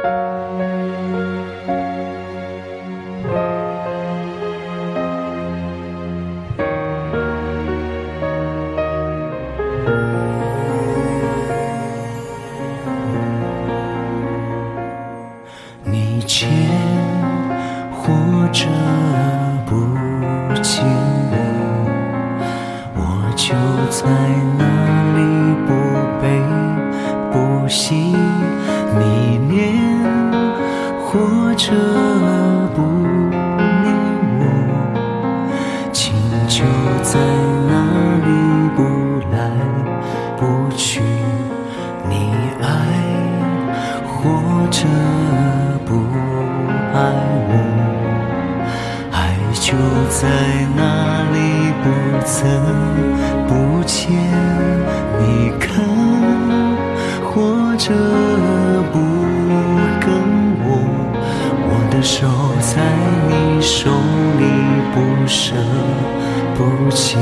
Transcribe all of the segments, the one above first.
你牵或者不牵我就在那里不悲不喜，你念或者不念我，情就在那里不来不去，你爱或者不爱我，爱就在那里不增不减，你看或者不跟我的手在你手里不舍不弃，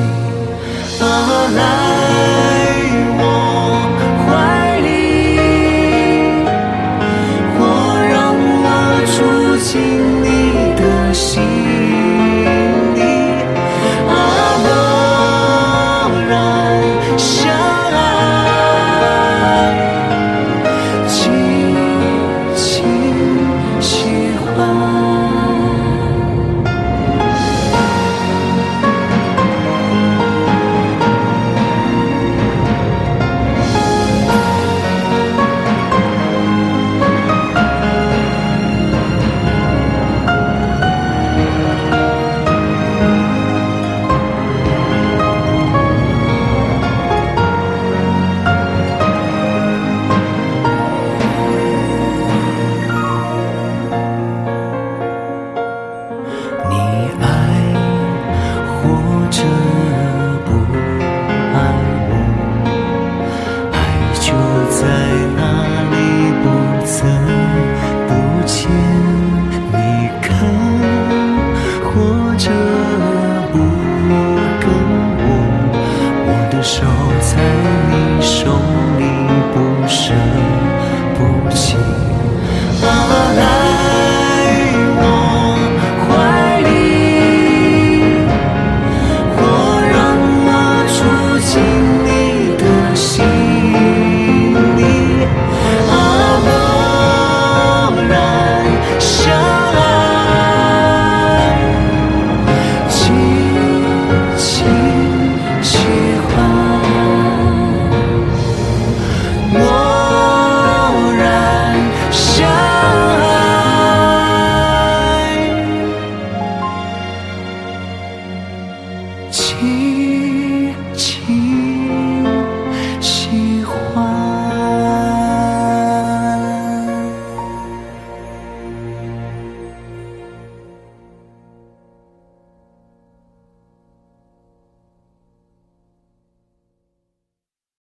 来我怀里，或让我住进你的心里，默然相爱，紧紧喜欢。你爱或者不爱我，爱就在那里不增不减，你看或者不跟我的手在你手里不舍不弃，来情